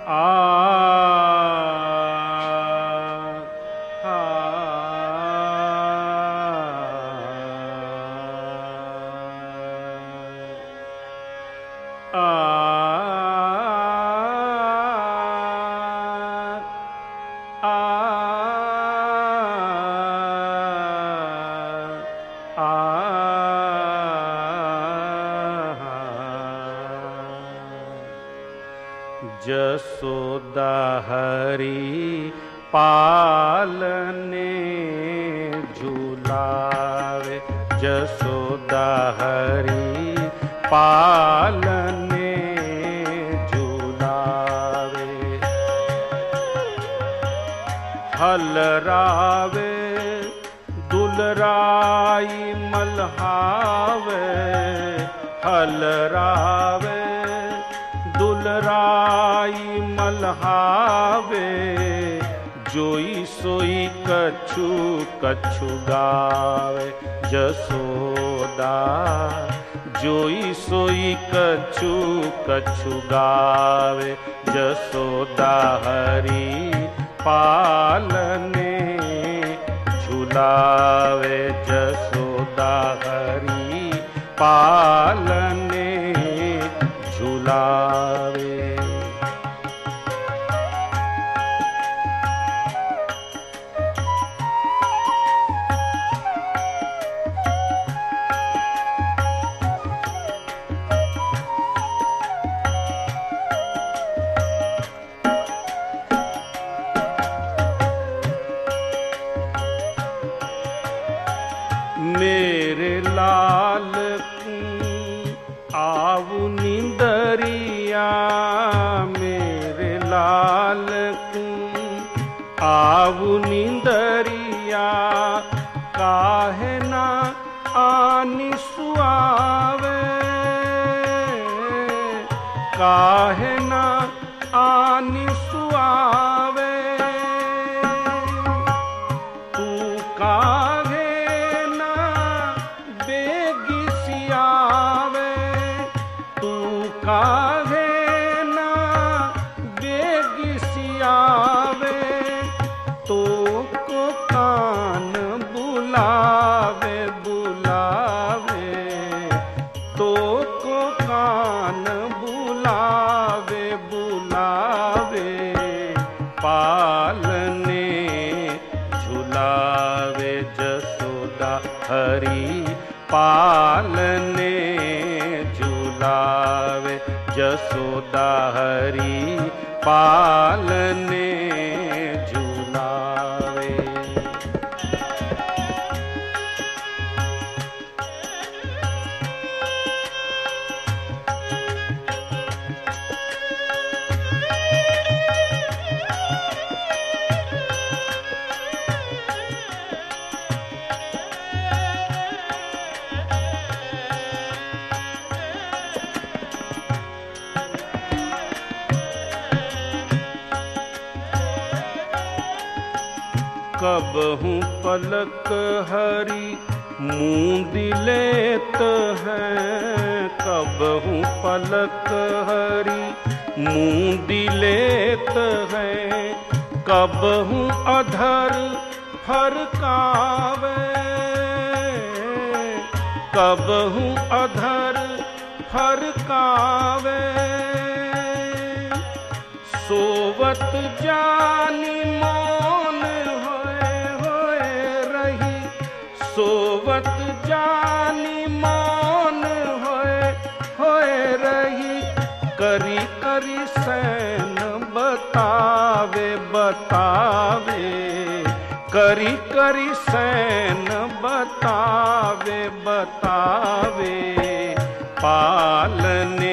जसोदा हरि पालने झूलावे, जसोदा हरि पालने झूलावे। हलरावे दुलराई मल्हावे, हलरावे दुलराई मल्हावे। जोई सोई कछु कछु गावे, जसोदा जोई सोई कछु कछु गावे। जसोदा हरि पालने झूलावे, जसोदा हरि पालने झूलावे। मेरे लाल आऊ नींदरिया, मेरे लाल आऊ नींदरिया। काहे ना आनी सुआवे, काहे ना आनी सुआवे। तू काहे काहे ना बेगिसियावे। तो को कान बुलावे बुलावे, तो को कान बुलावे बुलावे। पालने झूलावे, जसोदा हरि पालने झूलावे। जसोदा हरि पालने झूलावे। कबहू पलक हरि मूंद लेत है, कबहू पलक हरि मूंद लेत है। कबहू अधर फरकावे, कबहू अधर फरकावे। सोवत जानी मौन सोवत जानी मौन होए रही। करी करी सैन बतावे बतावे, करी करी सैन बतावे बतावे। पालने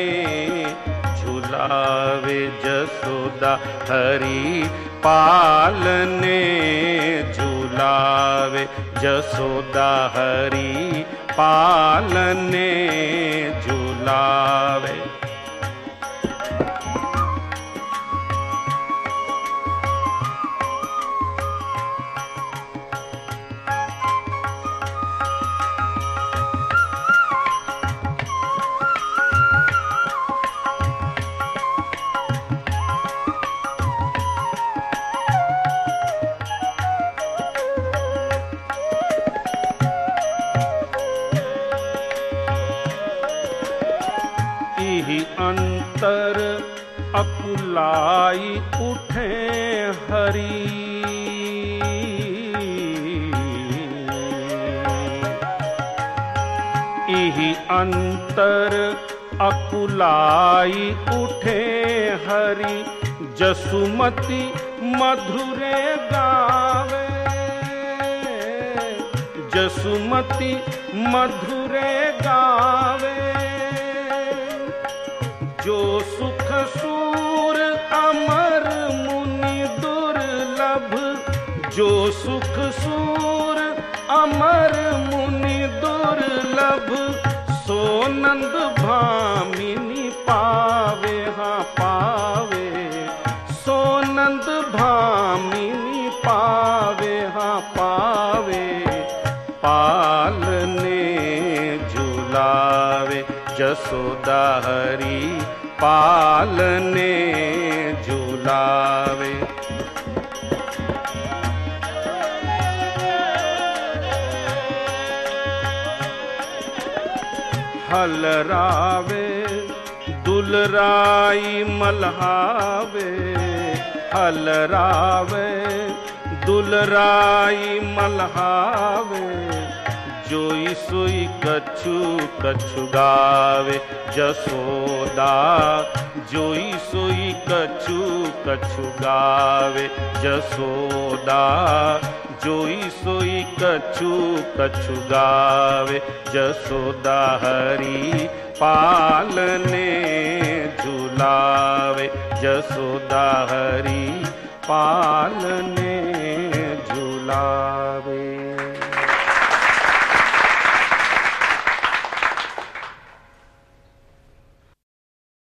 झूलावे, जसोदा हरि पालने झूलावे। जसोदा हरि पालने झूलावे। इहि अंतर अकुलाई उठे हरि। इहि अंतर अकुलाई उठे हरि, जसुमति मधुरे गावे। जसुमति मधुरे गावे, जो सुख सूर अमर मुनि दुर्लभ। जो सुख सूर अमर मुनि दुर्लभ, सो नंद भामिनी पावे। हाँ पावे, सो नंद भामिनी पावे। हाँ पावे, पालने झुलावे जसोदा हरि, पालने झुलावे। हलरावे दुलराई मल्हावे। हलरावे दुलराई मल्हावे, जोई सोई कछु कछु गावे। जसोदा जोई सोई कछु कछु गावे। जसोदा जोई सोई कछु कछु गावे। जसोदा हरि पालने झुलावे। जसोदा हरि पालने झुलावे।